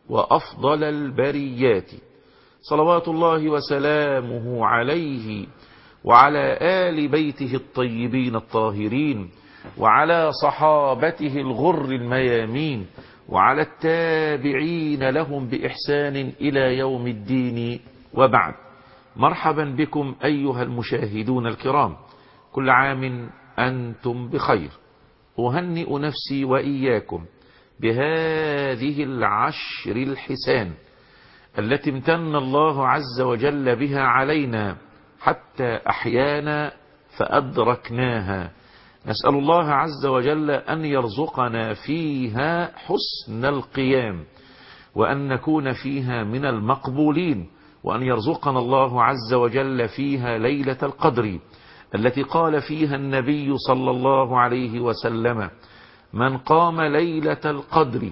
وأفضل البريات، صلوات الله وسلامه عليه وعلى آل بيته الطيبين الطاهرين، وعلى صحابته الغر الميامين، وعلى التابعين لهم بإحسان إلى يوم الدين. وبعد، مرحبا بكم أيها المشاهدون الكرام، كل عام أنتم بخير. أهنئ نفسي وإياكم بهذه العشر الحسان التي امتن الله عز وجل بها علينا حتى أحيانا فأدركناها. نسأل الله عز وجل أن يرزقنا فيها حسن القيام، وأن نكون فيها من المقبولين، وأن يرزقنا الله عز وجل فيها ليلة القدر التي قال فيها النبي صلى الله عليه وسلم: من قام ليلة القدر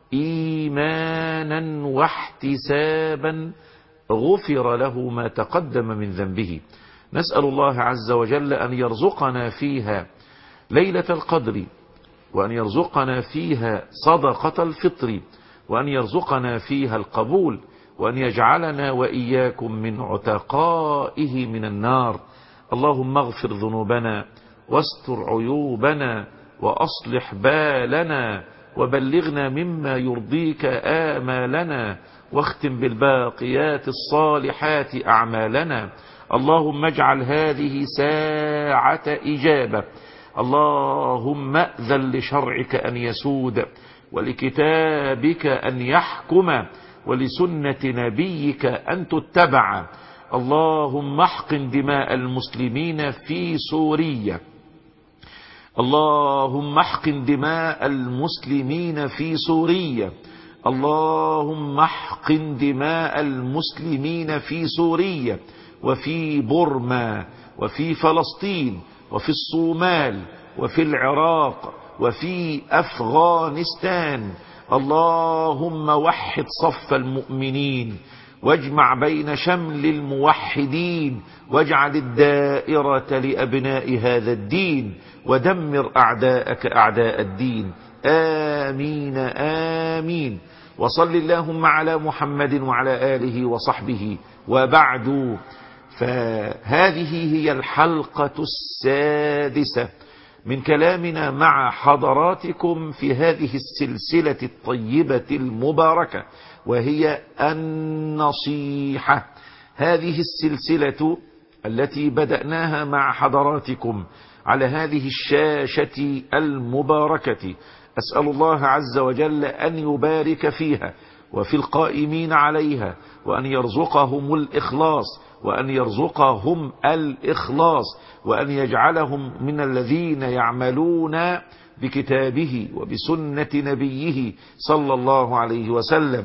إيمانا واحتسابا غفر له ما تقدم من ذنبه. نسأل الله عز وجل أن يرزقنا فيها ليلة القدر، وأن يرزقنا فيها صدقة الفطر، وأن يرزقنا فيها القبول، وأن يجعلنا وإياكم من عتقائه من النار. اللهم اغفر ذنوبنا واستر عيوبنا وأصلح بالنا، وبلغنا مما يرضيك آمالنا، واختم بالباقيات الصالحات أعمالنا. اللهم اجعل هذه ساعة إجابة، اللهم أذن لشرعك أن يسود، ولكتابك أن يحكم، ولسنة نبيك أن تتبع. اللهم احقن دماء المسلمين في سوريا، اللهم احقن دماء المسلمين في سوريا، اللهم احقن دماء المسلمين في سوريا وفي بورما وفي فلسطين وفي الصومال وفي العراق وفي أفغانستان. اللهم وحد صف المؤمنين، واجمع بين شمل الموحدين، واجعل الدائرة لأبناء هذا الدين، ودمر أعداءك أعداء الدين. آمين آمين. وصل اللهم على محمد وعلى آله وصحبه. وبعد، فهذه هي الحلقة السادسة من كلامنا مع حضراتكم في هذه السلسلة الطيبة المباركة، وهي النصيحة. هذه السلسلة التي بدأناها مع حضراتكم على هذه الشاشة المباركة، أسأل الله عز وجل أن يبارك فيها وفي القائمين عليها، وأن يرزقهم الإخلاص، وأن يرزقهم الإخلاص، وأن يجعلهم من الذين يعملون بكتابه وبسنة نبيه صلى الله عليه وسلم.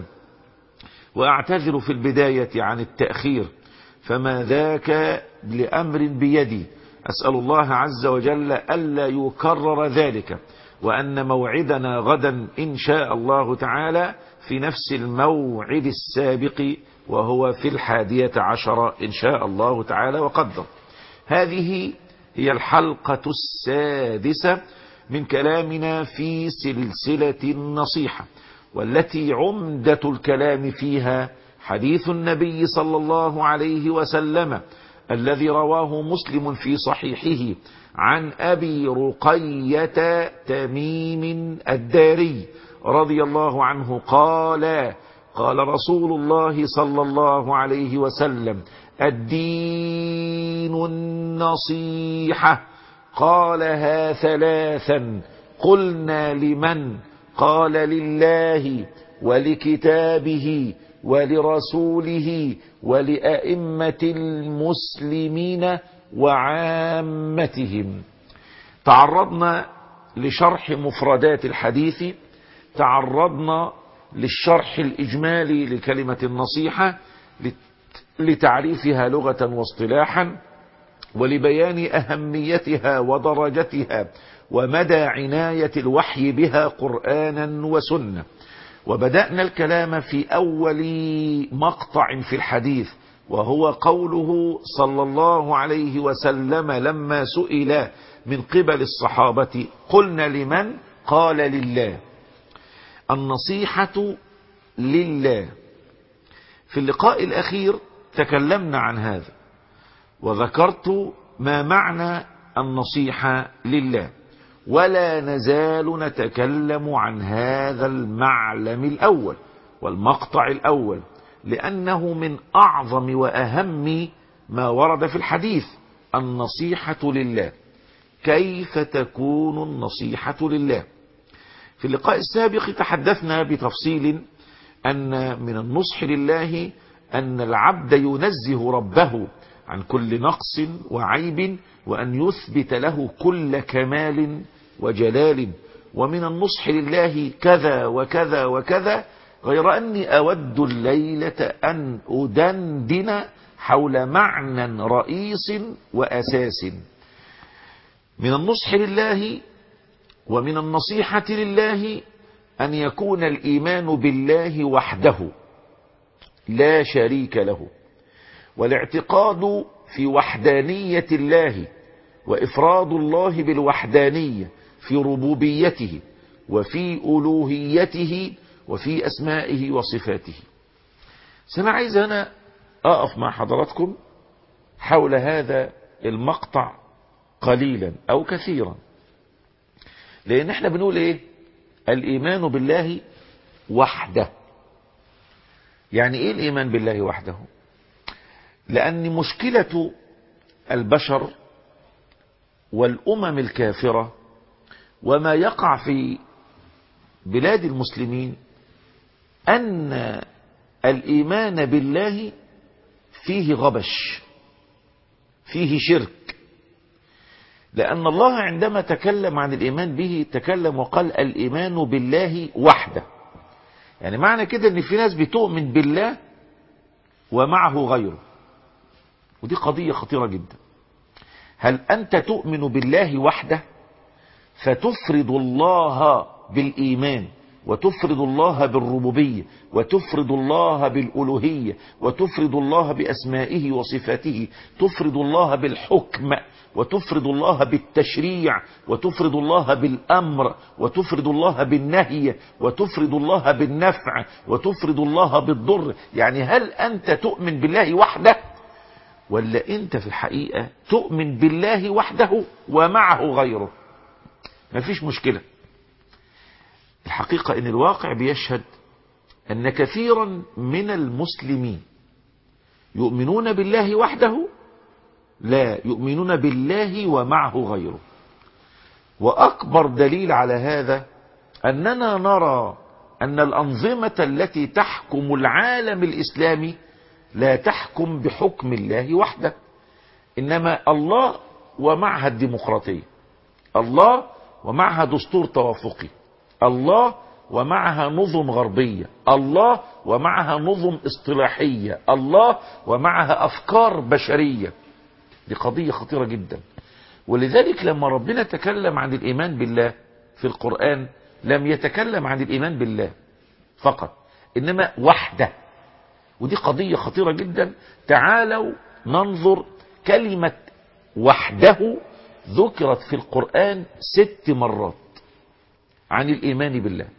وأعتذر في البداية عن التأخير، فما ذاك لأمر بيدي، أسأل الله عز وجل ألا يكرر ذلك، وأن موعدنا غدا إن شاء الله تعالى في نفس الموعد السابق، وهو في 11 إن شاء الله تعالى وقدر. هذه هي الحلقة السادسة من كلامنا في سلسلة النصيحة، والتي عمدة الكلام فيها حديث النبي صلى الله عليه وسلم الذي رواه مسلم في صحيحه عن أبي رقية تميم الداري رضي الله عنه قال: قال رسول الله صلى الله عليه وسلم: الدين النصيحة. قالها ثلاثا، قلنا: لمن؟ قال: لله ولكتابه ولرسوله ولأئمة المسلمين وعامتهم. تعرضنا لشرح مفردات الحديث، تعرضنا للشرح الإجمالي لكلمة النصيحة، لتعريفها لغة واصطلاحا، ولبيان أهميتها ودرجتها ومدى عناية الوحي بها قرآنا وسنة. وبدأنا الكلام في أول مقطع في الحديث، وهو قوله صلى الله عليه وسلم لما سئل من قبل الصحابة: قلنا: لمن؟ قال: لله. النصيحة لله. في اللقاء الأخير تكلمنا عن هذا وذكرت ما معنى النصيحة لله، ولا نزال نتكلم عن هذا المعلم الأول والمقطع الأول، لأنه من أعظم وأهم ما ورد في الحديث. النصيحة لله. كيف تكون النصيحة لله؟ في اللقاء السابق تحدثنا بتفصيل أن من النصح لله أن العبد ينزه ربه عن كل نقص وعيب، وأن يثبت له كل كمال وجلال. ومن النصح لله كذا وكذا وكذا، غير أني أود الليلة أن أدندن حول معنى رئيس وأساس. من النصح لله ومن النصيحة لله أن يكون الإيمان بالله وحده لا شريك له، والاعتقاد في وحدانية الله وإفراد الله بالوحدانية في ربوبيته وفي ألوهيته وفي أسمائه وصفاته. سأنا عايز أنا أقف مع حضراتكم حول هذا المقطع قليلا أو كثيرا، لأن احنا بنقول إيه؟ الإيمان بالله وحده. يعني إيه الإيمان بالله وحده؟ لأن مشكلة البشر والأمم الكافرة وما يقع في بلاد المسلمين أن الإيمان بالله فيه غبش، فيه شرك. لأن الله عندما تكلم عن الإيمان به تكلم وقال الإيمان بالله وحده. يعني معنى كده أن في ناس بتؤمن بالله ومعه غيره، ودي قضية خطيرة جدا. هل أنت تؤمن بالله وحده فتفرد الله بالإيمان وتفرد الله بالربوبية وتفرد الله بالألوهية وتفرد الله بأسمائه وصفاته، تفرد الله بالحكم وتفرد الله بالتشريع وتفرد الله بالأمر وتفرد الله بالنهي وتفرد الله بالنفع وتفرد الله بالضر؟ يعني هل أنت تؤمن بالله وحده، ولا أنت في الحقيقة تؤمن بالله وحده ومعه غيره؟ مفيش مشكلة. الحقيقة ان الواقع بيشهد ان كثيرا من المسلمين يؤمنون بالله وحده، لا يؤمنون بالله ومعه غيره. واكبر دليل على هذا اننا نرى ان الانظمة التي تحكم العالم الاسلامي لا تحكم بحكم الله وحده، انما الله ومعها الديمقراطية، الله ومعها دستور توافقي، الله ومعها نظم غربية، الله ومعها نظم اصطلاحية، الله ومعها أفكار بشرية. دي قضية خطيرة جدا. ولذلك لما ربنا تكلم عن الإيمان بالله في القرآن لم يتكلم عن الإيمان بالله فقط، إنما وحده. ودي قضية خطيرة جدا. تعالوا ننظر كلمة وحده ذكرت في القرآن 6 مرات عن الإيمان بالله،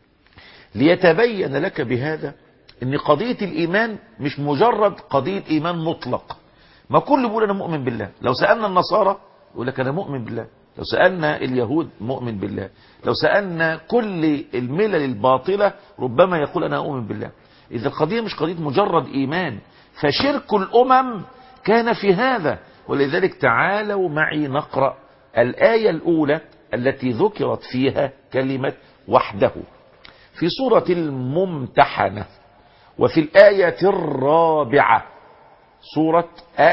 ليتبين لك بهذا ان قضية الإيمان مش مجرد قضية إيمان مطلق. ما كل بيقول أنا مؤمن بالله. لو سألنا النصارى يقول لك أنا مؤمن بالله، لو سألنا اليهود مؤمن بالله، لو سألنا كل الملل الباطلة ربما يقول أنا أؤمن بالله. إذا القضية مش قضية مجرد إيمان، فشرك الأمم كان في هذا. ولذلك تعالوا معي نقرأ الآية الأولى التي ذكرت فيها كلمة وحده في سورة الممتحنة، وفي الآية الرابعة سورة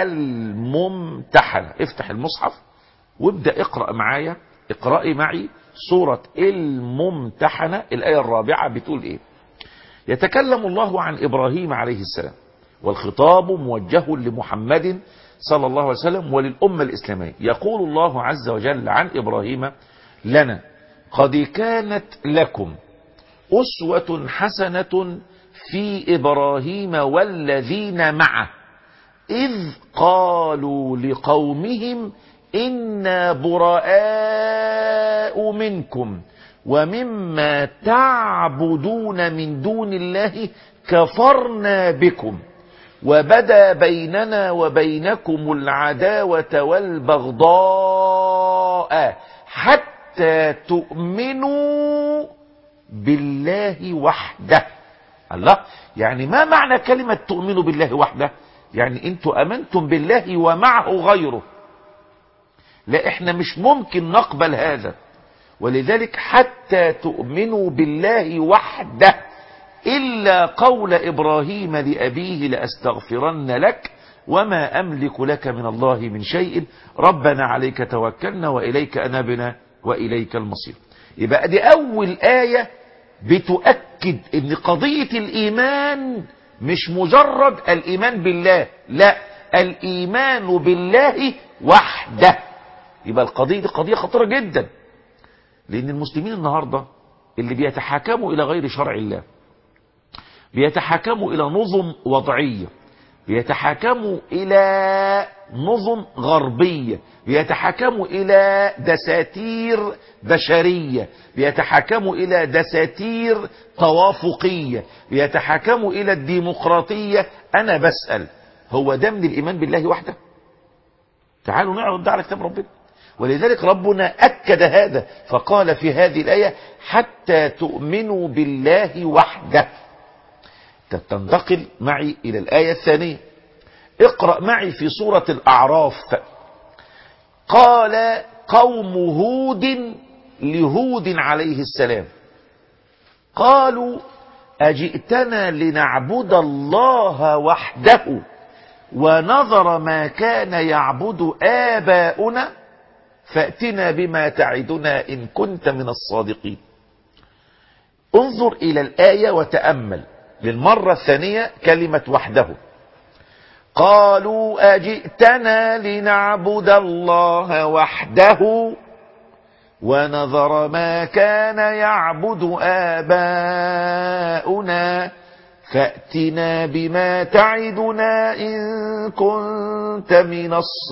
الممتحنة. افتح المصحف وابدأ اقرأ معايا، اقرأي معي سورة الممتحنة. الآية الرابعة بتقول ايه؟ يتكلم الله عن إبراهيم عليه السلام، والخطاب موجه لمحمد صلى الله عليه وسلم وللأمة الإسلامية. يقول الله عز وجل عن إبراهيم لنا: قد كانت لكم أسوة حسنة في إبراهيم والذين معه إذ قالوا لقومهم إنا براء منكم ومما تعبدون من دون الله كفرنا بكم وبدا بيننا وبينكم العداوة والبغضاء حتى تؤمنوا بالله وحده. الله، يعني ما معنى كلمة تؤمنوا بالله وحده؟ يعني انتوا امنتم بالله ومعه غيره. لا، احنا مش ممكن نقبل هذا. ولذلك حتى تؤمنوا بالله وحده إلا قول إبراهيم لأبيه لأستغفرن لك وما أملك لك من الله من شيء ربنا عليك توكلنا وإليك أنابنا وإليك المصير. يبقى دي أول آية بتؤكد ان قضية الإيمان مش مجرد الإيمان بالله، لا، الإيمان بالله وحده. يبقى القضية دي قضية خطيرة جدا، لأن المسلمين النهاردة اللي بيتحاكموا إلى غير شرع الله، بيتحاكموا إلى نظم وضعية، بيتحاكموا إلى نظم غربية، بيتحاكموا إلى دساتير بشرية، بيتحاكموا إلى دساتير توافقية، بيتحاكموا إلى الديمقراطية. أنا بسأل، هو ده من الإيمان بالله وحده؟ تعالوا نعرض ده على كتاب ربنا. ولذلك ربنا أكد هذا فقال في هذه الآية حتى تؤمنوا بالله وحده. تنتقل معي إلى الآية الثانية. اقرأ معي في سورة الأعراف. قال قوم هود لهود عليه السلام قالوا أجئتنا لنعبد الله وحده ونظر ما كان يعبد آباؤنا فأتنا بما تعدنا إن كنت من الصادقين. انظر إلى الآية وتأمل للمرة الثانية كلمة وحده. قالوا أجئتنا لنعبد الله وحده ونظر ما كان يعبد آباؤنا فأتنا بما تعدنا إن كنت من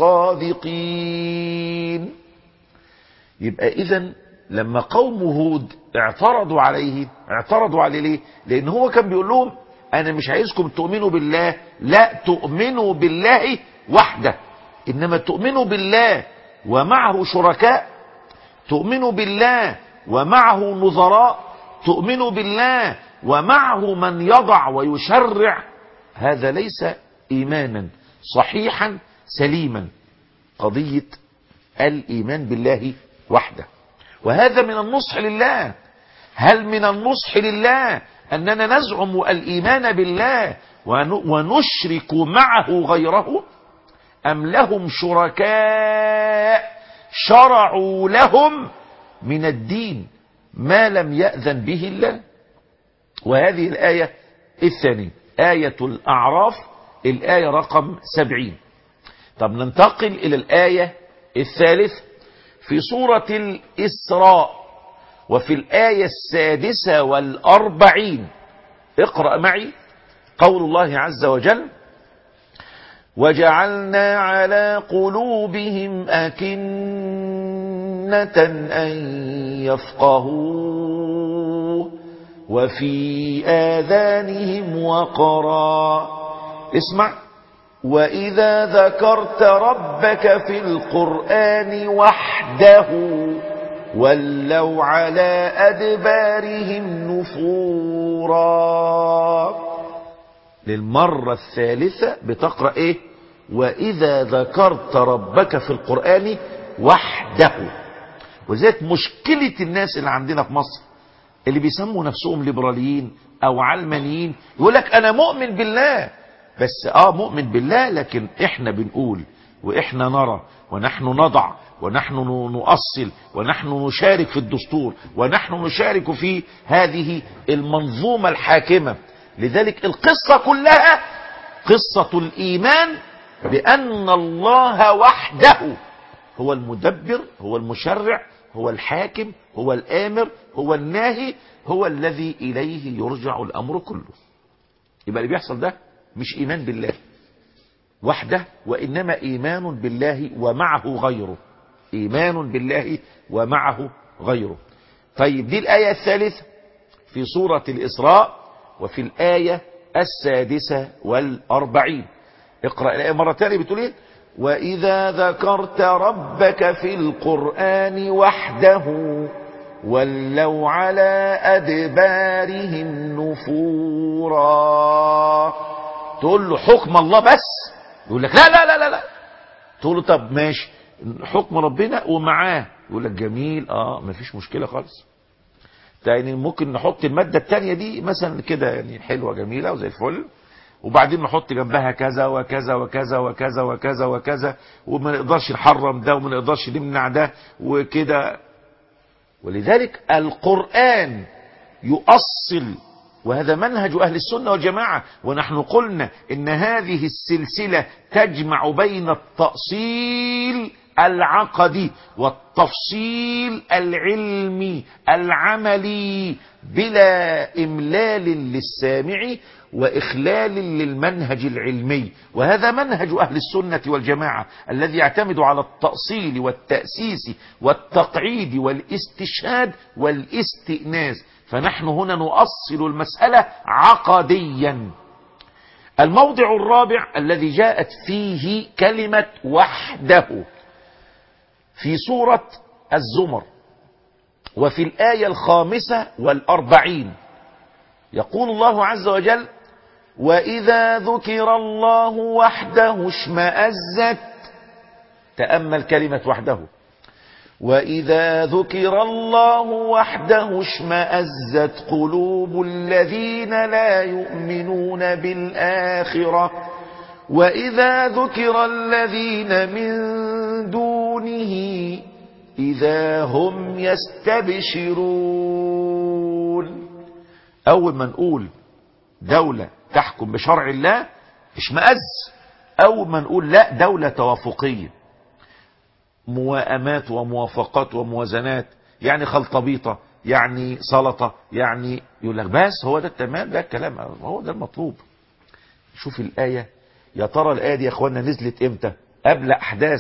الصادقين. يبقى إذن لما قوم هود اعترضوا عليه ليه؟ لأن هو كان بيقول لهم أنا مش عايزكم تؤمنوا بالله، لا، تؤمنوا بالله وحده. إنما تؤمنوا بالله ومعه شركاء، تؤمنوا بالله ومعه نظراء، تؤمنوا بالله ومعه من يضع ويشرع، هذا ليس إيمانا صحيحا سليما. قضية الإيمان بالله وحده، وهذا من النصح لله. هل من النصح لله أننا نزعم الإيمان بالله ونشرك معه غيره؟ أم لهم شركاء شرعوا لهم من الدين ما لم يأذن به الله؟ وهذه الآية الثانية آية الأعراف، الآية رقم 70. طب ننتقل إلى الآية الثالث في سورة الإسراء وفي الآية 46. اقرأ معي قول الله عز وجل وجعلنا على قلوبهم أكنة أن يفقهوه وفي آذانهم وقرا. اسمع، وإذا ذكرت ربك في القرآن وحده ولوا على أدبارهم نفورا. للمرة الثالثة بتقرأ ايه؟ وإذا ذكرت ربك في القرآن وحده. وذلك مشكلة الناس اللي عندنا في مصر اللي بيسموا نفسهم ليبراليين او علمانيين، يقول لك انا مؤمن بالله، بس مؤمن بالله، لكن احنا بنقول واحنا نرى ونحن نضع ونحن نؤصل ونحن نشارك في الدستور ونحن نشارك في هذه المنظومة الحاكمة. لذلك القصة كلها قصة الإيمان بأن الله وحده هو المدبر، هو المشرع، هو الحاكم، هو الآمر، هو الناهي، هو الذي إليه يرجع الأمر كله. يبقى اللي بيحصل ده مش إيمان بالله وحده، وإنما إيمان بالله ومعه غيره. إيمان بالله ومعه غيره. طيب دي الآية الثالثة في سورة الإسراء، وفي الآية 46. اقرأ الآية مرة تانية بتقول ايه؟ وإذا ذكرت ربك في القرآن وحده ولوا على أدبارهم نفورا. تقول له حكم الله بس، يقول لك لا لا لا لا لا. تقول له طب ماشي حكم ربنا ومعاه، يقول لك جميل مفيش مشكلة خالص. يعني ممكن نحط المادة التانية دي مثلا كده يعني حلوة جميلة وزي الفل، وبعدين نحط جنبها كذا وكذا وكذا وكذا وكذا وكذا، وما نقدرش نحرم ده وما نقدرش نمنع ده وكده. ولذلك القرآن يؤصل، وهذا منهج أهل السنة والجماعة. ونحن قلنا إن هذه السلسلة تجمع بين التأصيل العقدي والتفصيل العلمي العملي بلا إملال للسامع وإخلال للمنهج العلمي. وهذا منهج أهل السنة والجماعة الذي يعتمد على التأصيل والتأسيس والتقعيد والاستشهاد والاستئناس. فنحن هنا نؤصل المسألة عقديا. الموضع الرابع الذي جاءت فيه كلمة وحده في سورة الزمر، وفي الآية 45 يقول الله عز وجل وإذا ذكر الله وحده اشمأزت. تأمل كلمة وحده. وإذا ذكر الله وحده اشمأزت قلوب الذين لا يؤمنون بالآخرة وإذا ذكر الذين من دونه إذا هم يستبشرون. أول ما نقول دولة تحكم بشرع الله اشمأز. أول ما نقول لا دولة توافقية، موائمات وموافقات وموازنات، يعني خلطبيطة، يعني سلطة، يعني يقول لك بس هو ده التمام، ده الكلام، هو ده المطلوب. شوف الآية، يا ترى الآية دي يا اخوانا نزلت امتى؟ قبل أحداث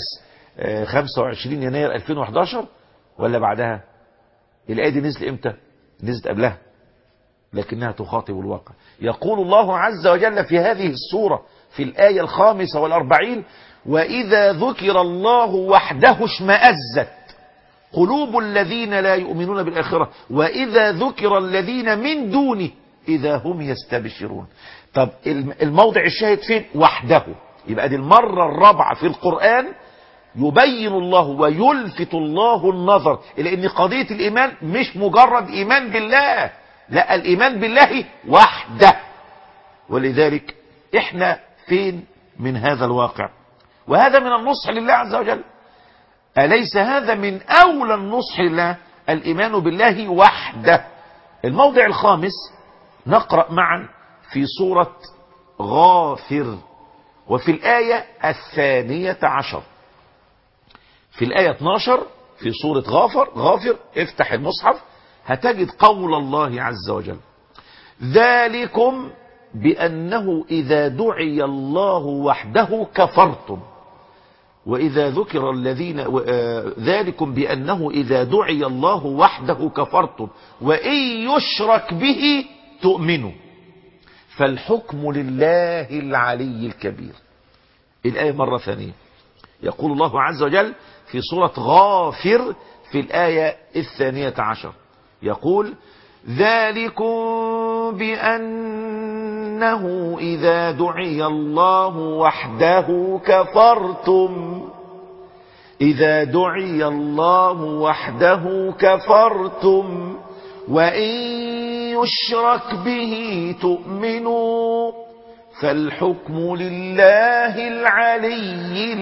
25 يناير 2011 ولا بعدها؟ الآية دي نزلت امتى؟ نزلت قبلها، لكنها تخاطب الواقع. يقول الله عز وجل في هذه السورة في الآية 45 وإذا ذكر الله وحده اشمأزت قلوب الذين لا يؤمنون بالآخرة وإذا ذكر الذين من دونه إذا هم يستبشرون. طب الموضع الشاهد فين؟ وحده. يبقى دي المرة الرابعة في القرآن يبين الله ويلفت الله النظر إلى أن قضية الإيمان مش مجرد إيمان بالله، لا، الإيمان بالله وحده. ولذلك إحنا فين من هذا الواقع؟ وهذا من النصح لله عز وجل. أليس هذا من أولى النصح لله؟ الإيمان بالله وحده. الموضع الخامس نقرأ معا في سورة غافر، وفي الآية 12. في الآية 12 في سورة غافر افتح المصحف هتجد قول الله عز وجل ذلكم بأنه إذا دعي الله وحده كفرتم وإذا ذكر الذين ذلكم بأنه إذا دعي الله وحده كفرتم وإن يشرك به تؤمنوا فالحكم لله العلي الكبير. الآية مرة ثانية يقول الله عز وجل في سورة غافر في الآية 12 يقول ذلكم بأنه إذا دعي الله وحده كفرتم إذا دعي الله وحده كفرتم وإن يشرك به تؤمنوا فالحكم لله العلي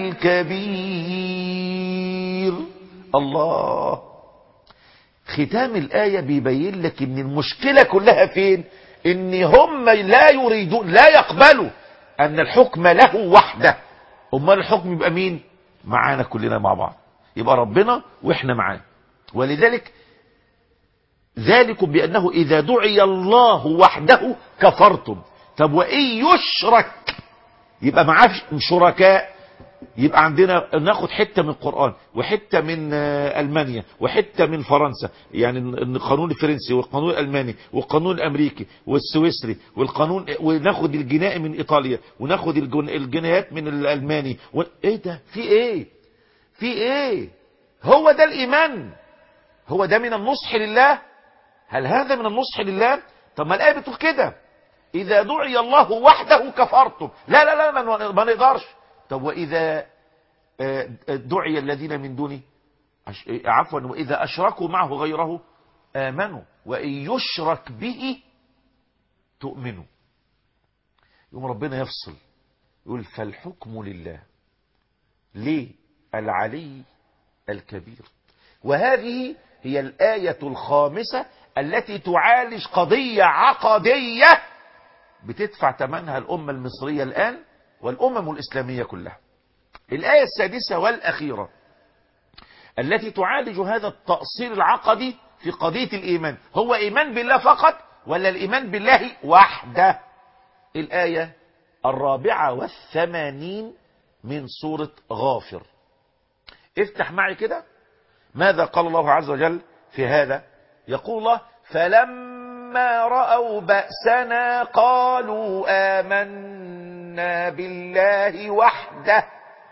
الكبير. الله. ختام الآية بيبين لك ان المشكلة كلها فين؟ ان هم لا يريدون، لا يقبلوا ان الحكم له وحده. امال الحكم يبقى مين؟ معانا كلنا مع بعض، يبقى ربنا واحنا معاه. ولذلك ذلكم بأنه إذا دعي الله وحده كفرتم. طب وإن يشرك يبقى معاه شركاء يبقى عندنا ناخد حتة من القرآن وحتة من ألمانيا وحتة من فرنسا، يعني القانون الفرنسي والقانون الألماني والقانون الأمريكي والسويسري والقانون، وناخد الجنائي من إيطاليا وناخد الجنايات من الألماني ايه ده؟ في ايه؟ في ايه؟ هو ده الإيمان؟ هو ده من النصح لله؟ هل هذا من النصح لله؟ طب ما الآية بتقول كده، إذا دعي الله وحده كفرتم. لا لا لا، ما نقدرش. طب وإذا دعي الذين من دونه، عفوا، وإذا أشركوا معه غيره آمنوا وإن يشرك به تؤمنوا. يوم ربنا يفصل يقول فالحكم لله، ليه؟ العلي الكبير. وهذه هي الآية الخامسة التي تعالج قضية عقدية بتدفع ثمنها الأمة المصرية الآن والأمم الإسلامية كلها. الآية السادسة والأخيرة التي تعالج هذا التأصيل العقدي في قضية الإيمان، هو إيمان بالله فقط ولا الإيمان بالله وحده؟ الآية 84 من سورة غافر. افتح معي كده، ماذا قال الله عز وجل في هذا؟ يقول الله فلما رأوا بأسنا قالوا آمنا بالله وحده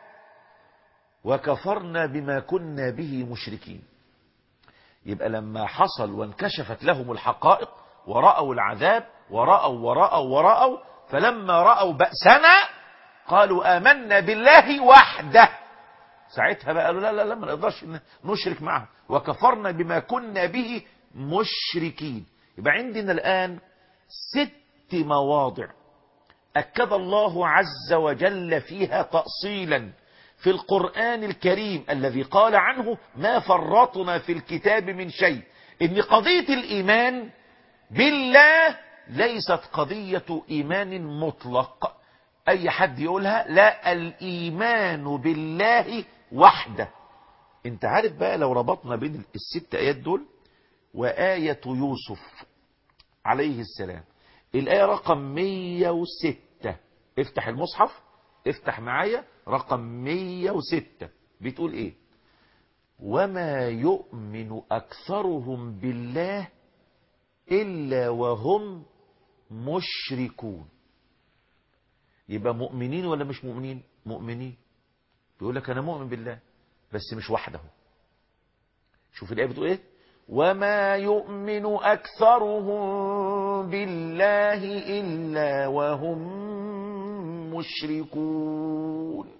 وكفرنا بما كنا به مشركين. يبقى لما حصل وانكشفت لهم الحقائق ورأوا العذاب ورأوا فلما رأوا بأسنا قالوا آمنا بالله وحده. ساعتها بقى قالوا لا لا لا، ما نقدرش نشرك معه، وكفرنا بما كنا به مشركين. يبقى عندنا الآن 6 مواضع أكد الله عز وجل فيها تأصيلا في القرآن الكريم الذي قال عنه ما فرطنا في الكتاب من شيء، إن قضية الإيمان بالله ليست قضية إيمان مطلق أي حد يقولها، لا، الإيمان بالله وحده. انت عارف بقى لو ربطنا بين ال6 آيات دول وآية يوسف عليه السلام، الآية رقم 106، افتح المصحف، افتح معايا رقم 106، بتقول ايه؟ وما يؤمن أكثرهم بالله إلا وهم مشركون. يبقى مؤمنين ولا مش مؤمنين؟ مؤمنين. بيقول لك أنا مؤمن بالله بس مش وحده. شوف الآية بتقول ايه؟ وما يؤمن أكثرهم بالله إلا وهم مشركون.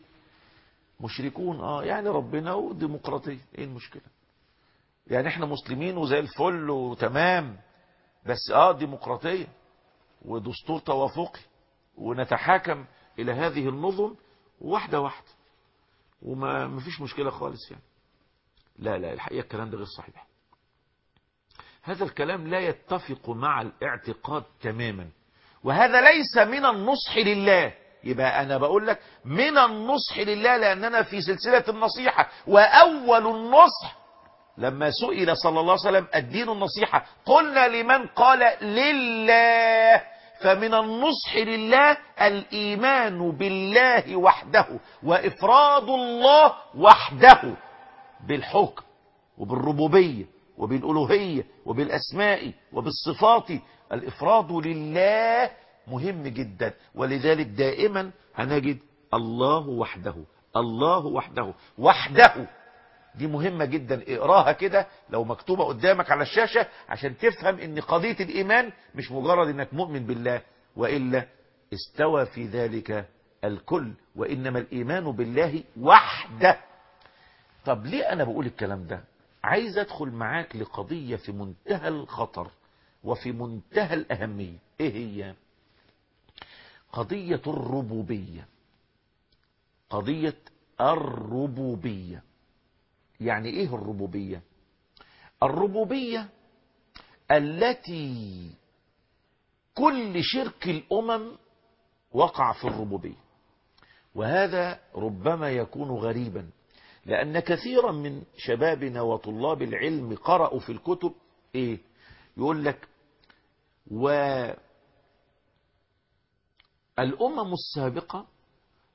مشركون يعني ربنا وديمقراطية، ايه المشكلة؟ يعني احنا مسلمين وزي الفل وتمام، بس ديمقراطية ودستور توافقي ونتحاكم الى هذه النظم واحدة واحدة وما فيش مشكلة خالص يعني. لا لا، الحقيقة الكلام ده غير صحيح. هذا الكلام لا يتفق مع الاعتقاد تماما، وهذا ليس من النصح لله. يبقى أنا بقول لك من النصح لله لأننا في سلسلة النصيحة، وأول النصح لما سئل صلى الله عليه وسلم الدين النصيحة قلنا لمن؟ قال لله. فمن النصح لله الإيمان بالله وحده وإفراد الله وحده بالحكم وبالربوبية وبالألوهية وبالأسماء وبالصفات. الإفراد لله مهم جدا، ولذلك دائما هنجد الله وحده، الله وحده، وحده. دي مهمة جدا، اقراها كده لو مكتوبة قدامك على الشاشة عشان تفهم ان قضية الإيمان مش مجرد انك مؤمن بالله، وإلا استوى في ذلك الكل، وإنما الإيمان بالله وحده. طب ليه أنا بقول الكلام ده؟ عايز أدخل معاك لقضية في منتهى الخطر وفي منتهى الأهمية. إيه هي؟ قضية الربوبية. قضية الربوبية. يعني إيه الربوبية؟ الربوبية التي كل شرك الأمم وقع في الربوبية، وهذا ربما يكون غريبا لأن كثيرا من شبابنا وطلاب العلم قرأوا في الكتب إيه؟ يقول لك والأمم السابقة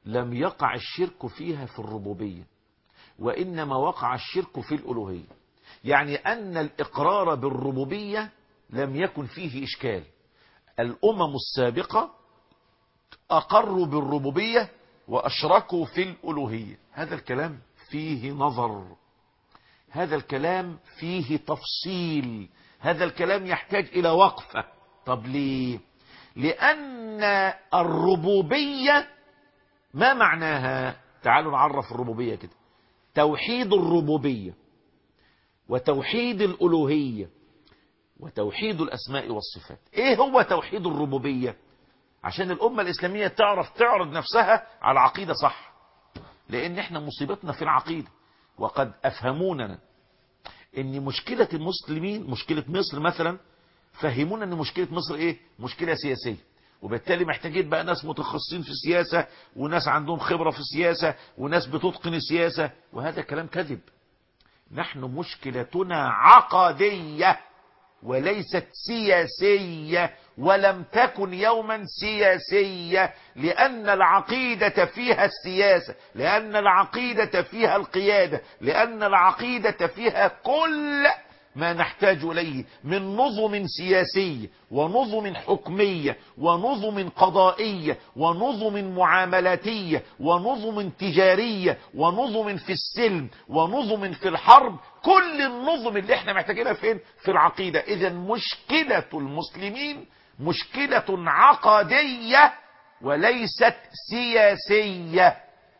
لم يقع الشرك فيها في الربوبية، وإنما وقع الشرك في الألوهية. يعني أن الإقرار بالربوبية لم يكن فيه إشكال. الأمم السابقة أقروا بالربوبية وأشركوا في الألوهية. هذا الكلام فيه نظر، هذا الكلام فيه تفصيل، هذا الكلام يحتاج إلى وقفة. طب ليه؟ لأن الربوبية ما معناها؟ تعالوا نعرف الربوبية كده. توحيد الربوبية وتوحيد الألوهية وتوحيد الأسماء والصفات. إيه هو توحيد الربوبية؟ عشان الأمة الإسلامية تعرف تعرض نفسها على عقيدة صح، لأن احنا مصيبتنا في العقيدة. وقد أفهموننا ان مشكلة المسلمين، مشكلة مصر مثلا، فهمونا ان مشكلة مصر ايه؟ مشكلة سياسية، وبالتالي محتاجين بقى ناس متخصصين في السياسة، وناس عندهم خبرة في السياسة، وناس بتتقن السياسة. وهذا كلام كذب. نحن مشكلتنا عقدية وليست سياسية، ولم تكن يوما سياسية، لأن العقيدة فيها السياسة، لأن العقيدة فيها القيادة، لأن العقيدة فيها كل ما نحتاج إليه من نظم سياسية ونظم حكمية ونظم قضائية ونظم معاملاتية ونظم تجارية ونظم في السلم ونظم في الحرب. كل النظم اللي احنا محتاجينها فين؟ في العقيدة. إذن مشكلة المسلمين مشكلة عقدية وليست سياسية.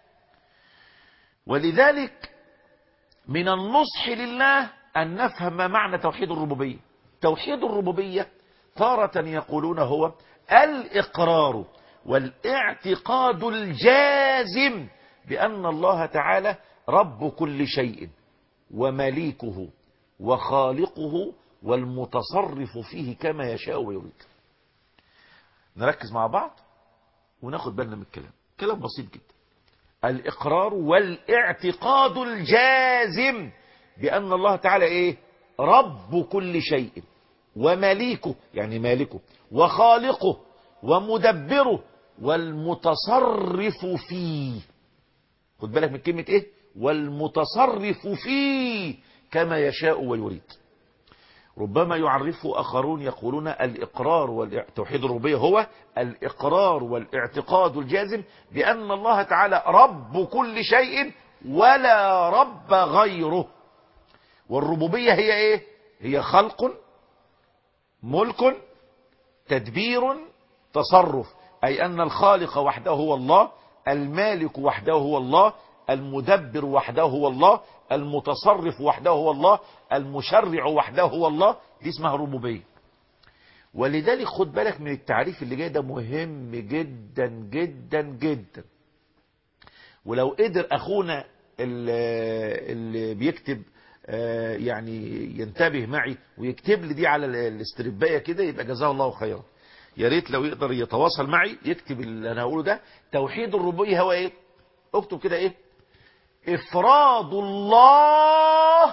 ولذلك من النصح لله أن نفهم ما معنى توحيد الربوبية. توحيد الربوبية تارة يقولون هو الإقرار والاعتقاد الجازم بأن الله تعالى رب كل شيء ومليكه وخالقه والمتصرف فيه كما يشاء ويريد. نركز مع بعض وناخد بالنا من الكلام. كلام بسيط جدا. الإقرار والاعتقاد الجازم بأن الله تعالى إيه؟ رب كل شيء ومليكه، يعني مالكه، وخالقه ومدبره والمتصرف فيه. خد بالك من كلمة إيه؟ والمتصرف فيه كما يشاء ويريد. ربما يعرفه آخرون يقولون الإقرار والتوحيد الربوبية هو الإقرار والاعتقاد الجازم بأن الله تعالى رب كل شيء ولا رب غيره. والربوبية هي إيه؟ هي خلق، ملك، تدبير، تصرف. أي أن الخالق وحده هو الله، المالك وحده هو الله، المدبر وحده هو الله، المتصرف وحده هو الله، المشرع وحده هو الله. دي اسمها ربوبية. ولذلك خد بالك من التعريف اللي جاي ده، مهم جدا جدا جدا. ولو قدر أخونا اللي بيكتب يعني ينتبه معي ويكتب لي دي على الاسترباية كده، يبقى جزاه الله خيرا. يا ريت لو يقدر يتواصل معي يكتب اللي انا هقوله ده. توحيد الربوبية هو ايه؟ اكتب كده ايه؟ افراد الله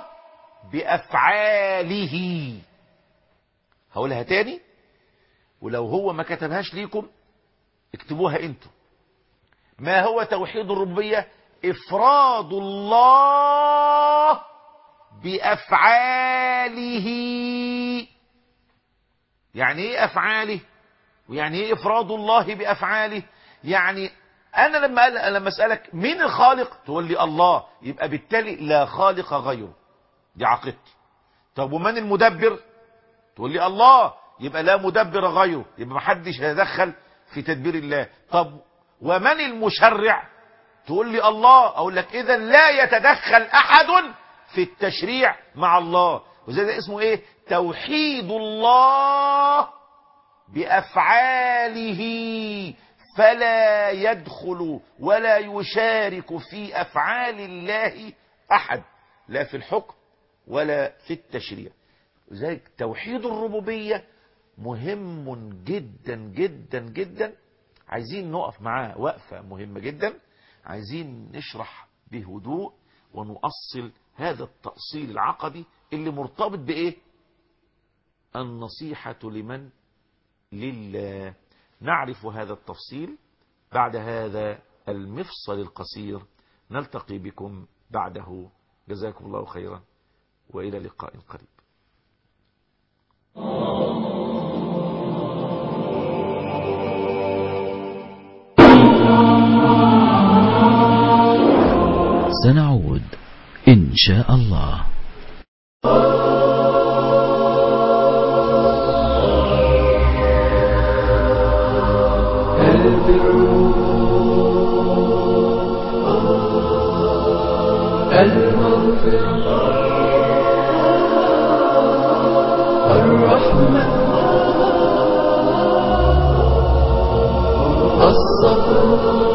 بافعاله. هقولها تاني، ولو هو ما كتبهاش ليكم اكتبوها انتوا. ما هو توحيد الربوبية؟ افراد الله بافعاله. يعني ايه افعاله؟ ويعني ايه افراد الله بافعاله؟ يعني انا لما اسالك مين الخالق تقول لي الله، يبقى بالتالي لا خالق غيره، دي عقيدتي. طب ومن المدبر؟ تقول لي الله، يبقى لا مدبر غيره، يبقى محدش هيدخل في تدبير الله. طب ومن المشرع؟ تقول لي الله، اقول لك اذا لا يتدخل احد في التشريع مع الله. وزي ده اسمه ايه؟ توحيد الله بأفعاله، فلا يدخل ولا يشارك في أفعال الله أحد، لا في الحكم ولا في التشريع. لذلك توحيد الربوبية مهم جدا جدا جدا. عايزين نقف معاه وقفة مهمة جدا، عايزين نشرح بهدوء ونؤصل هذا التأصيل العقدي اللي مرتبط بإيه؟ النصيحة لمن؟ لله. نعرف هذا التفصيل. بعد هذا المفصل القصير نلتقي بكم بعده. جزاكم الله خيرا وإلى لقاء قريب. سنعود إن شاء الله. المغفرة الرحمة الصبر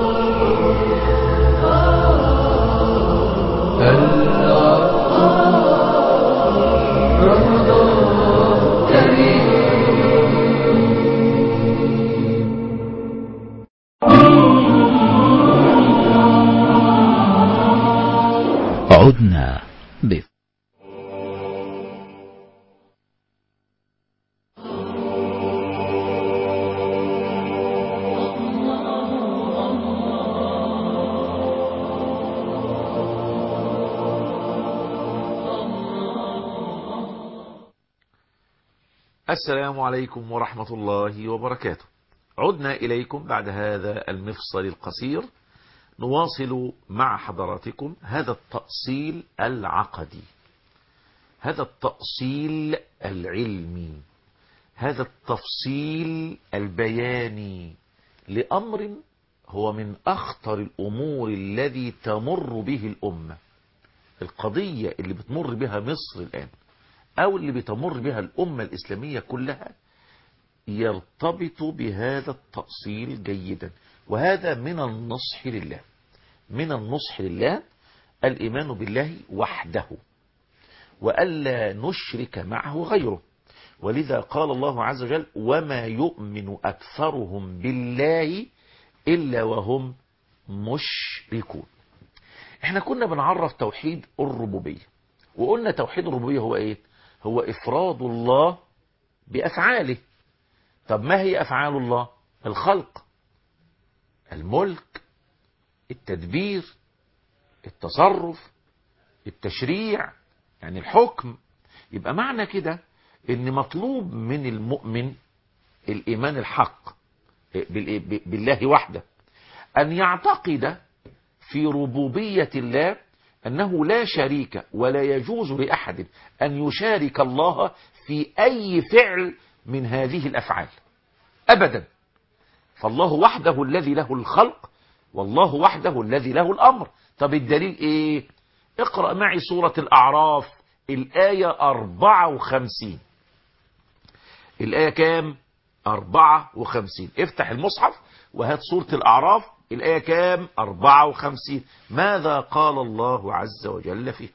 رمضان كريم. عدنا السلام عليكم ورحمة الله وبركاته. عدنا إليكم بعد هذا المفصل القصير، نواصل مع حضراتكم هذا التأصيل العقدي، هذا التأصيل العلمي، هذا التفصيل البياني لأمر هو من أخطر الأمور الذي تمر به الأمة. القضية اللي بتمر بها مصر الآن أو اللي بتمر بها الأمة الإسلامية كلها يرتبط بهذا التأصيل جيدا، وهذا من النصح لله. من النصح لله الإيمان بالله وحده وألا نشرك معه غيره، ولذا قال الله عز وجل: وما يؤمن أكثرهم بالله إلا وهم مشركون. احنا كنا بنعرف توحيد الربوبية، وقلنا توحيد الربوبية هو ايه؟ هو إفراد الله بأفعاله. طب ما هي أفعال الله؟ الخلق، الملك، التدبير، التصرف، التشريع، يعني الحكم. يبقى معنى كده ان مطلوب من المؤمن الإيمان الحق بالله وحده، أن يعتقد في ربوبية الله أنه لا شريك ولا يجوز لأحد أن يشارك الله في أي فعل من هذه الأفعال أبدا. فالله وحده الذي له الخلق، والله وحده الذي له الأمر. طب الدليل إيه؟ اقرأ معي سورة الأعراف الآية 54. الآية كام؟ 54. افتح المصحف وهات سورة الأعراف الآية كام؟ 54. ماذا قال الله عز وجل فيه؟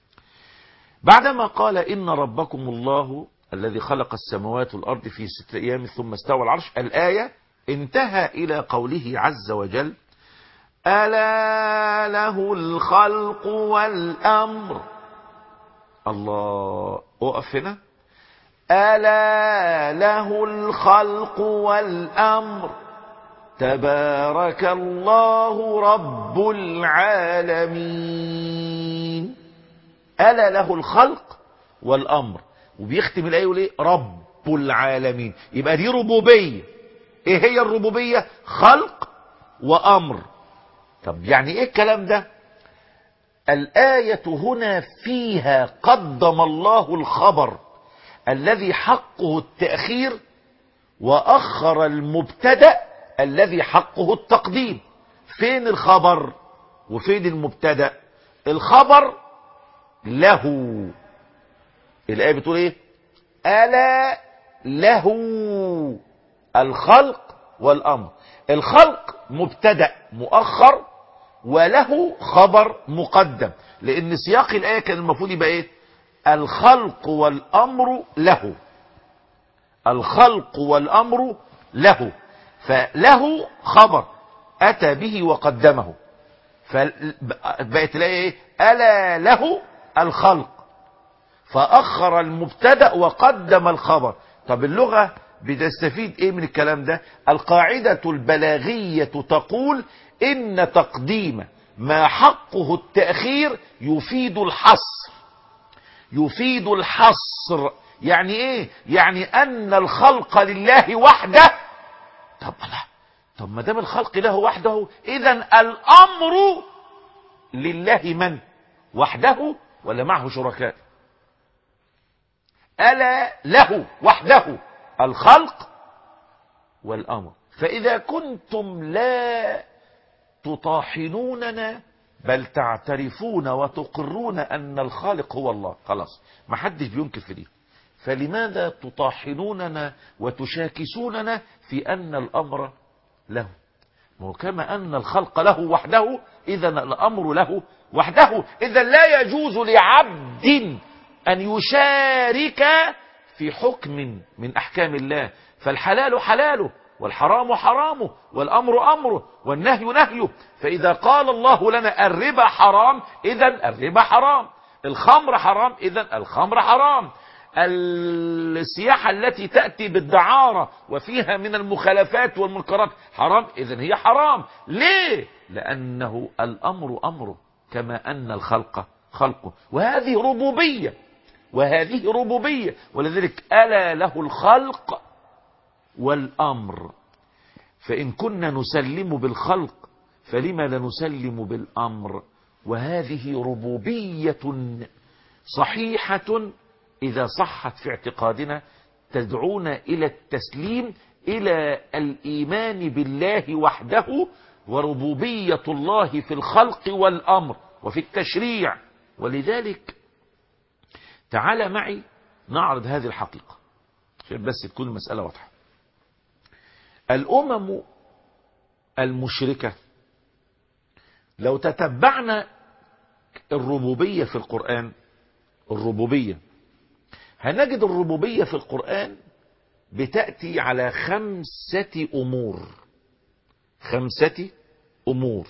بعدما قال: إن ربكم الله الذي خلق السماوات والأرض في 6 أيام ثم استوى على العرش، الآية انتهى إلى قوله عز وجل: ألا له الخلق والأمر. الله، أقف هنا. ألا له الخلق والأمر تبارك الله رب العالمين. ألا له الخلق والأمر، وبيختم الآية ليه؟ رب العالمين. يبقى دي ربوبية. ايه هي الربوبية؟ خلق وأمر. طب يعني ايه الكلام ده؟ الآية هنا فيها قدم الله الخبر الذي حقه التأخير، وأخر المبتدأ الذي حقه التقديم. فين الخبر وفين المبتدأ؟ الخبر له، الآية بتقول ايه؟ ألا له الخلق والأمر. الخلق مبتدأ مؤخر وله خبر مقدم، لأن سياق الآية كان المفروض يبقى ايه؟ الخلق والأمر له، الخلق والأمر له، فله خبر أتى به وقدمه، فبقت الآية ايه؟ ألا له الخلق، فأخر المبتدأ وقدم الخبر. طب اللغة بتستفيد ايه من الكلام ده؟ القاعدة البلاغية تقول إن تقديم ما حقه التأخير يفيد الحصر. يفيد الحصر يعني ايه؟ يعني ان الخلق لله وحده. طب لا، طب ما دام الخلق له وحده اذا الامر لله من؟ وحده ولا معه شركاء؟ الا له وحده الخلق والامر. فاذا كنتم لا تطاحنوننا بل تعترفون وتقرون أن الخالق هو الله، خلاص ما حدش بينكر في دي، فلماذا تطاحنوننا وتشاكسوننا في أن الأمر له؟ وكما أن الخلق له وحده إذا الأمر له وحده. إذا لا يجوز لعبد أن يشارك في حكم من أحكام الله، فالحلال حلاله والحرام حرامه والأمر أمره والنهي نهيه. فإذا قال الله لنا الربا حرام إذن الربا حرام، الخمر حرام إذن الخمر حرام، السياحة التي تأتي بالدعارة وفيها من المخالفات والمنكرات حرام إذن هي حرام. ليه؟ لأنه الأمر أمره كما أن الخلق خلقه، وهذه ربوبية، وهذه ربوبية. ولذلك ألا له الخلق والأمر. فإن كنا نسلم بالخلق فلما لا نسلم بالأمر؟ وهذه ربوبية صحيحة إذا صحت في اعتقادنا تدعونا إلى التسليم إلى الإيمان بالله وحده وربوبية الله في الخلق والأمر وفي التشريع. ولذلك تعال معي نعرض هذه الحقيقة عشان بس تكون المسألة واضحة. الأمم المشركة لو تتبعنا الربوبية في القرآن، الربوبية هنجد الربوبية في القرآن بتأتي على 5 أمور، 5 أمور.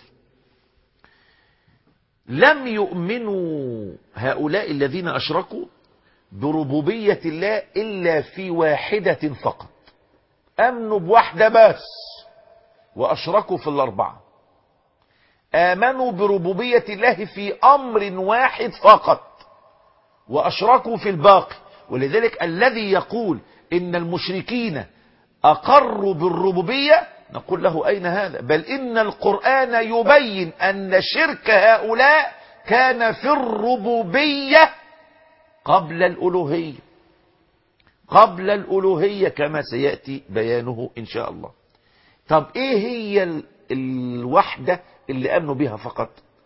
لم يؤمنوا هؤلاء الذين أشركوا بربوبية الله إلا في واحدة فقط، أمنوا بواحدة بس وأشركوا في ال4. آمنوا بربوبية الله في أمر واحد فقط وأشركوا في الباقي. ولذلك الذي يقول إن المشركين أقروا بالربوبية نقول له أين هذا؟ بل إن القرآن يبين أن شرك هؤلاء كان في الربوبية قبل الألوهية، قبل الألوهية كما سيأتي بيانه إن شاء الله. طب إيه هي الوحدة اللي أمنوا بها فقط؟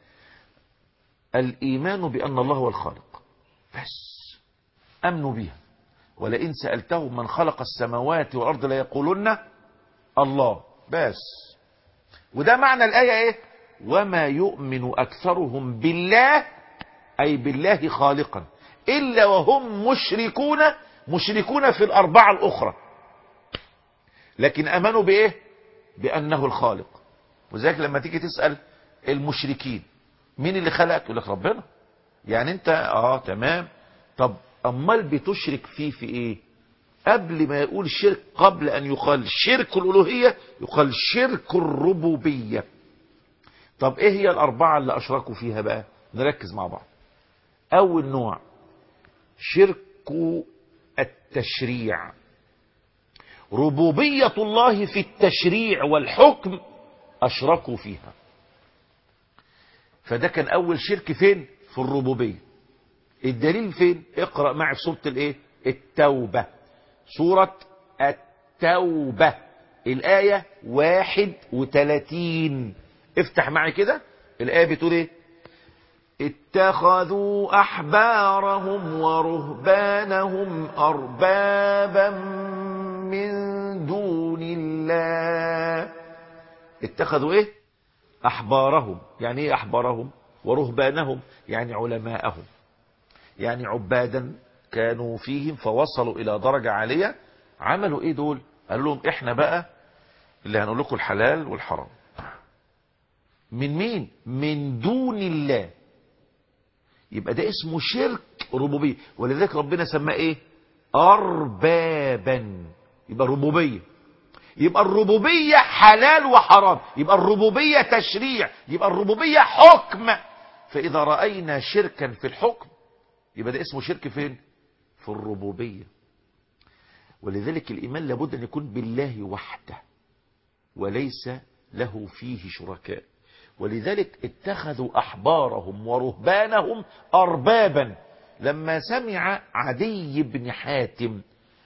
الإيمان بأن الله هو الخالق بس، أمنوا بها. ولئن سألتهم من خلق السماوات والأرض لا يقولون الله بس. وده معنى الآية إيه؟ وما يؤمن أكثرهم بالله أي بالله خالقا إلا وهم مشركون في ال4 الأخرى، لكن أمنوا بإيه؟ بأنه الخالق. وذلك لما تيجي تسأل المشركين مين اللي خلقك؟ يقول لك ربنا. يعني انت تمام. طب امال بتشرك فيه في ايه؟ قبل ما يقول شرك، قبل ان يقال شرك الالوهية يقال شرك الربوبية. طب ايه هي ال4 اللي اشركوا فيها بقى؟ نركز مع بعض. اول نوع شرك التشريع، ربوبية الله في التشريع والحكم أشركوا فيها. فده كان أول شرك فين؟ في الربوبية. الدليل فين؟ اقرأ معي في سورة الايه؟ التوبة، سورة التوبة الآية 31. افتح معي كده الآية بتقول ايه؟ اتخذوا أحبارهم ورهبانهم أربابا من دون الله. اتخذوا ايه؟ أحبارهم. يعني ايه أحبارهم؟ ورهبانهم يعني علماءهم، يعني عبادا كانوا فيهم فوصلوا إلى درجة عالية. عملوا ايه دول؟ قال لهم احنا بقى اللي هنقول لكم الحلال والحرام. من مين؟ من دون الله. يبقى ده اسمه شرك ربوبية. ولذلك ربنا سماه ايه؟ أربابا. يبقى ربوبية. يبقى الربوبية حلال وحرام، يبقى الربوبية تشريع، يبقى الربوبية حكم. فإذا رأينا شركا في الحكم يبقى ده اسمه شرك فين؟ في الربوبية. ولذلك الإيمان لابد أن يكون بالله وحده وليس له فيه شركاء. ولذلك اتخذوا أحبارهم ورهبانهم أربابا. لما سمع عدي بن حاتم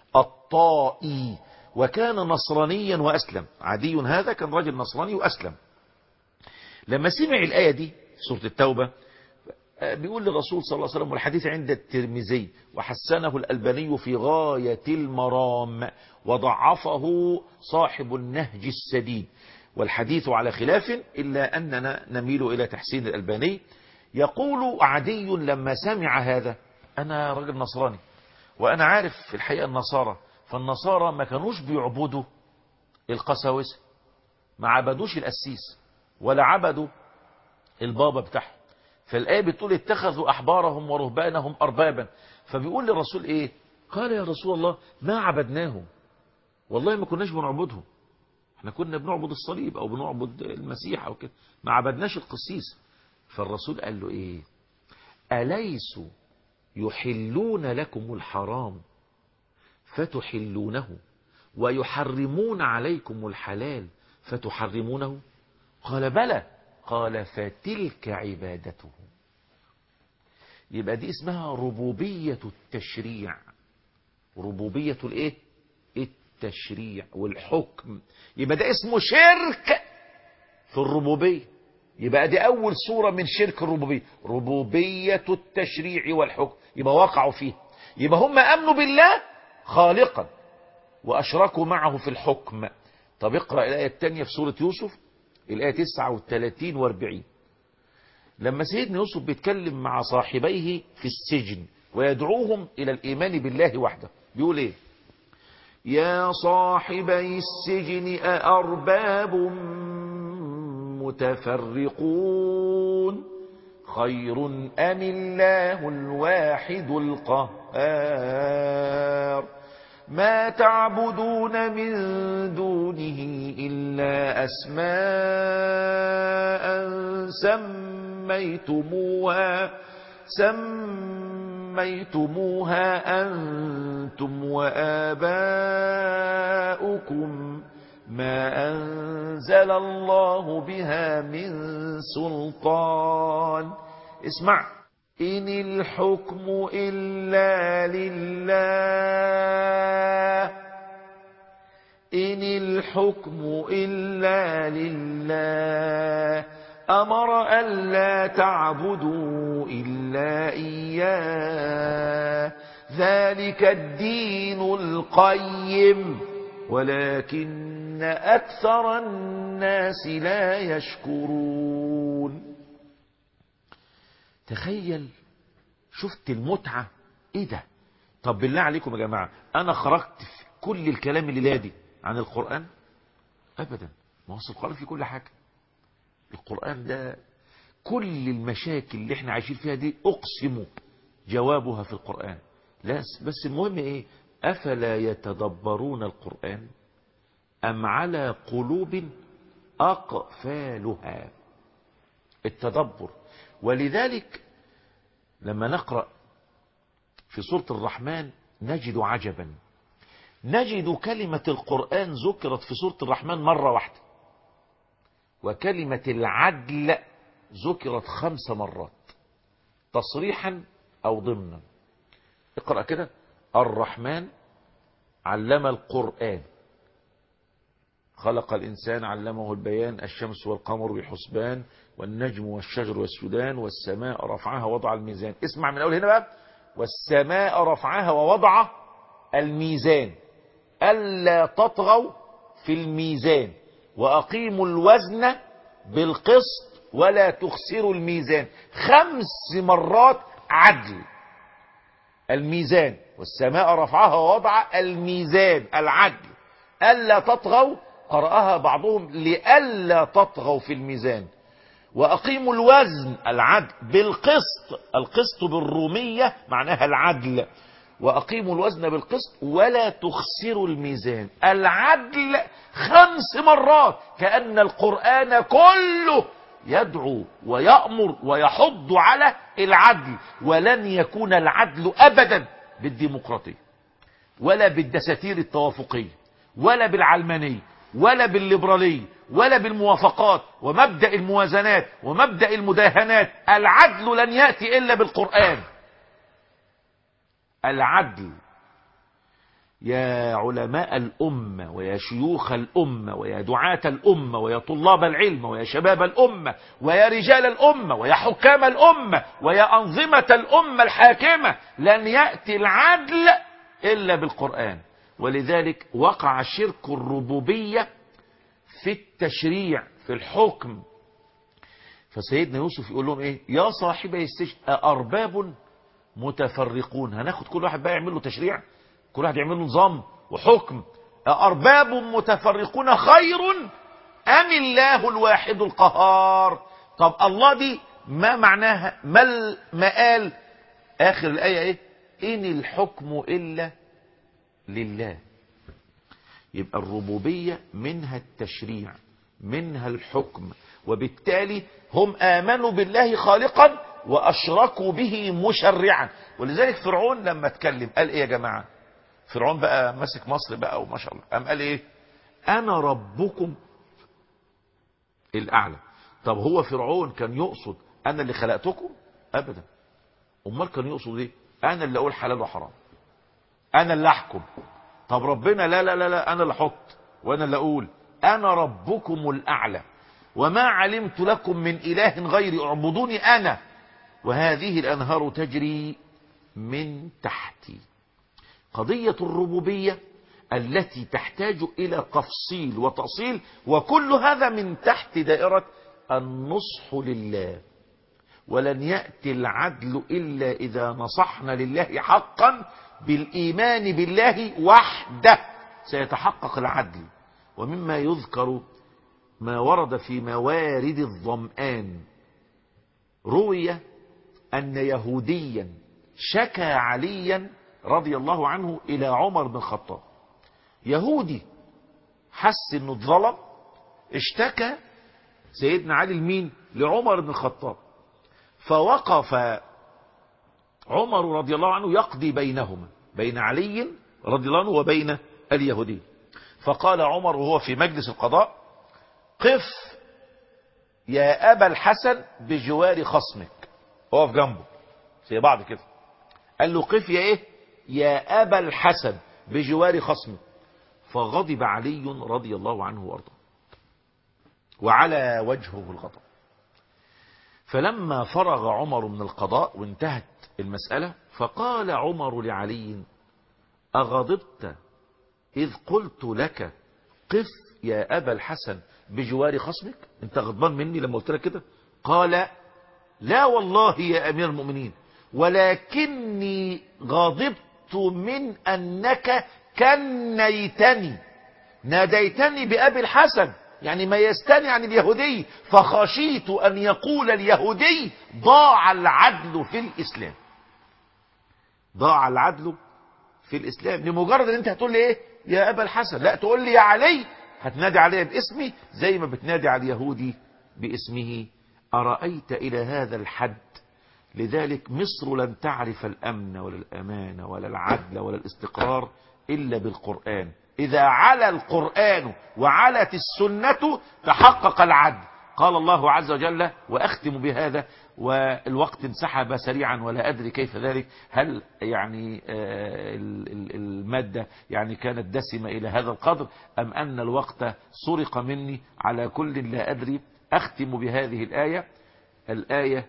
الطائي وكان نصرانيا وأسلم، عدي هذا كان رجل نصراني وأسلم، لما سمع الآية دي سورة التوبة بيقول للرسول صلى الله عليه وسلم، والحديث عند الترمذي وحسنه الألباني في غاية المرام وضعفه صاحب النهج السديد، والحديث على خلاف إلا أننا نميل إلى تحسين الألباني. يقول عدي لما سمع هذا: أنا رجل نصراني وأنا عارف في الحقيقة النصارى، فالنصارى ما كانوش بيعبدوا القساوسة، ما عبدوش القسيس ولا عبدوا البابا بتاعهم، فالآية بتقول اتخذوا أحبارهم ورهبانهم أربابا. فبيقول للرسول إيه؟ قال يا رسول الله ما عبدناهم، والله ما كناش بنعبدهم، احنا كنا بنعبد الصليب أو بنعبد المسيح أو كده، ما عبدناش القسيس. فالرسول قال له إيه؟ أليسوا يحلون لكم الحرام فتحلونه ويحرمون عليكم الحلال فتحرمونه؟ قال بلى. قال فتلك عبادتهم. يبقى دي اسمها ربوبية التشريع، ربوبية الايه؟ التشريع والحكم. يبقى ده اسمه شرك في الربوبية. يبقى دي اول صورة من شرك الربوبية، ربوبية التشريع والحكم. يبقى وقعوا فيه، يبقى هم امنوا بالله خالقا واشركوا معه في الحكم. طب اقرأ الآية الثانية في سورة يوسف، الآية 39 و40. لما سيدنا يوسف بيتكلم مع صاحبيه في السجن ويدعوهم إلى الإيمان بالله وحده، بيقول إيه؟ يا صاحبي السجن أأرباب متفرقون خير أم الله الواحد القهار ما تعبدون من دونه إلا أسماء سميتموها أنتم وآباؤكم ما أنزل الله بها من سلطان. اسمع: إن الحكم إلا لله، إن الحكم إلا لله أمر ألا تعبدوا إلا إياه ذلك الدين القيم ولكن أكثر الناس لا يشكرون. تخيل، شفت المتعة ايه ده؟ طب بالله عليكم يا جماعة، انا خرجت في كل الكلام اللي لادي عن القرآن؟ ابدا، ما هو القرآن في كل حاجة. القرآن ده كل المشاكل اللي احنا عايشين فيها دي اقسم جوابها في القرآن. لا بس المهم ايه؟ افلا يتدبرون القرآن ام على قلوب اقفالها؟ التدبر. ولذلك لما نقرأ في سورة الرحمن نجد عجبا، نجد كلمة القرآن ذكرت في سورة الرحمن مرة واحدة، وكلمة العدل ذكرت 5 مرات تصريحا أو ضمنا. اقرأ كده: الرحمن علم القرآن خلق الإنسان علمه البيان الشمس والقمر بحسبان والنجم والشجر يسجدان والسماء رفعها ووضع الميزان. اسمع من أول هنا بقى: والسماء رفعها ووضع الميزان ألا تطغوا في الميزان وأقيموا الوزن بالقسط ولا تخسروا الميزان. 5 مرات عدل. الميزان، والسماء رفعها ووضع الميزان، العدل، ألا تطغوا، قرأها بعضهم لألا تطغوا في الميزان، وأقيموا الوزن العدل بالقسط، القسط بالرومية معناها العدل، وأقيموا الوزن بالقسط ولا تخسروا الميزان. العدل 5 مرات، كأن القرآن كله يدعو ويأمر ويحض على العدل. ولن يكون العدل أبدا بالديمقراطية ولا بالدساتير التوافقية ولا بالعلمانية ولا بالليبرالية ولا بالموافقات ومبدأ الموازنات ومبدأ المداهنات. العدل لن يأتي إلا بالقرآن. العدل يا علماء الأمة ويا شيوخ الأمة ويا دعاة الأمة ويا طلاب العلم ويا شباب الأمة ويا رجال الأمة ويا حكام الأمة ويا أنظمة الأمة الحاكمة، لن يأتي العدل إلا بالقرآن. ولذلك وقع شرك الربوبية في التشريع في الحكم. فسيدنا يوسف يقول لهم ايه؟ يا صاحبي السجن أأرباب متفرقون. هناخد كل واحد بقى يعمل له تشريع، كل واحد يعمل له نظام وحكم. أأرباب متفرقون خير أم الله الواحد القهار؟ طب الله دي ما معناها؟ ما قال آخر الآية ايه؟ إن الحكم إلا لله. يبقى الربوبية منها التشريع منها الحكم، وبالتالي هم آمنوا بالله خالقا وأشركوا به مشرعا. ولذلك فرعون لما اتكلم قال ايه يا جماعة؟ فرعون بقى مسك مصر بقى وما شاء الله، قام قال ايه؟ أنا ربكم الأعلى. طب هو فرعون كان يقصد أنا اللي خلقتكم؟ أبدا. أمال كان يقصد ايه؟ أنا اللي أقول حلال وحرام، أنا اللي أحكم. طب ربنا لا لا لا لا، أنا اللي أحط وأنا اللي أقول. أنا ربكم الأعلى وما علمت لكم من إله غيري اعبدوني أنا وهذه الأنهار تجري من تحتي. قضية الربوبية التي تحتاج إلى تفصيل وتأصيل، وكل هذا من تحت دائرة النصح لله. ولن يأتي العدل إلا إذا نصحنا لله حقا بالإيمان بالله وحده سيتحقق العدل. ومما يذكر ما ورد في موارد الظمآن، روي أن يهوديا شكى عليا رضي الله عنه إلى عمر بن الخطاب. يهودي حس انه اتظلم، اشتكى سيدنا علي لمين؟ لعمر بن الخطاب. فوقف عمر رضي الله عنه يقضي بينهما، بين علي رضي الله عنه وبين اليهودي. فقال عمر وهو في مجلس القضاء: قف يا أبا الحسن بجوار خصمك. اقف جنبه زي بعض كده. قال له قف يا ايه؟ يا أبا الحسن بجوار خصمك. فغضب علي رضي الله عنه وارضاه وعلى وجهه الغضب. فلما فرغ عمر من القضاء وانتهت المسألة، فقال عمر لعلي: أغضبت إذ قلت لك قف يا أبا الحسن بجوار خصمك؟ انت غضبان مني لما قلت لك كده؟ قال: لا والله يا أمير المؤمنين، ولكني غضبت من أنك كنيتني، ناديتني بأبي الحسن، يعني ميزتني عن اليهودي، فخشيت أن يقول اليهودي ضاع العدل في الإسلام. ضاع العدل في الإسلام لمجرد أن أنت هتقول لي إيه؟ يا أبا الحسن. لا، تقول لي يا علي، هتنادي علي باسمي زي ما بتنادي على اليهودي باسمه. أرأيت إلى هذا الحد؟ لذلك مصر لن تعرف الأمن ولا الأمان ولا العدل ولا الاستقرار إلا بالقرآن. إذا علا القرآن وعلت السنة تحقق العدل. قال الله عز وجل، وأختم بهذا والوقت انسحب سريعا ولا أدري كيف ذلك، هل يعني المادة يعني كانت دسمة إلى هذا القدر أم أن الوقت سرق مني؟ على كل لا أدري. أختم بهذه الآية، الآية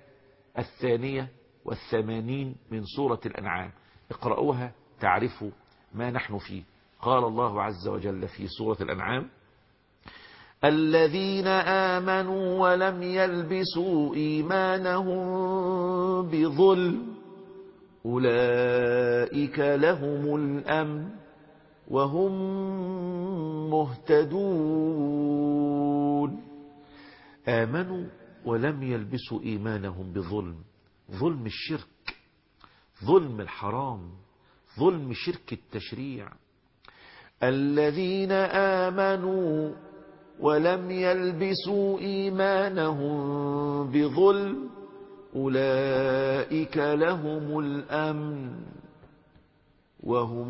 82 من سورة الأنعام. اقرأوها تعرفوا ما نحن فيه. قال الله عز وجل في سورة الأنعام: الذين آمنوا ولم يلبسوا إيمانهم بظلم أولئك لهم الأمن وهم مهتدون. آمنوا ولم يلبسوا إيمانهم بظلم. ظلم الشرك، ظلم الحرام، ظلم شرك التشريع. الذين آمنوا ولم يلبسوا إيمانهم بظلم أولئك لهم الأمن وهم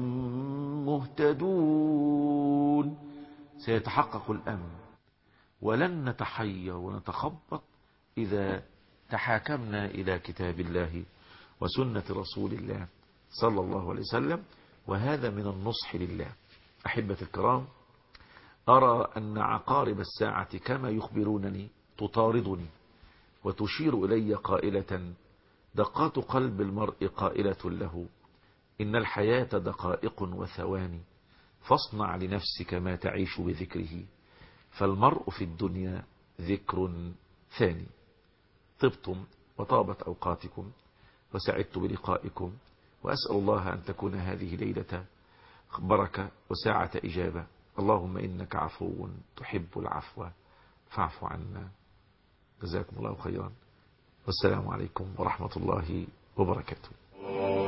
مهتدون. سيتحقق الأمن، ولن نتحير ونتخبط إذا تحاكمنا إلى كتاب الله وسنة رسول الله صلى الله عليه وسلم، وهذا من النصح لله. أحبة الكرام، أرى أن عقارب الساعة كما يخبرونني تطاردني وتشير إلي قائلة: دقات قلب المرء قائلة له إن الحياة دقائق وثواني، فاصنع لنفسك ما تعيش بذكره، فالمرء في الدنيا ذكر ثاني. طبتم وطابت أوقاتكم وسعدت بلقائكم، وأسأل الله أن تكون هذه ليلة بركة وساعة إجابة. اللهم إنك عفو تحب العفو فاعف عنا. جزاكم الله خيرا، والسلام عليكم ورحمة الله وبركاته.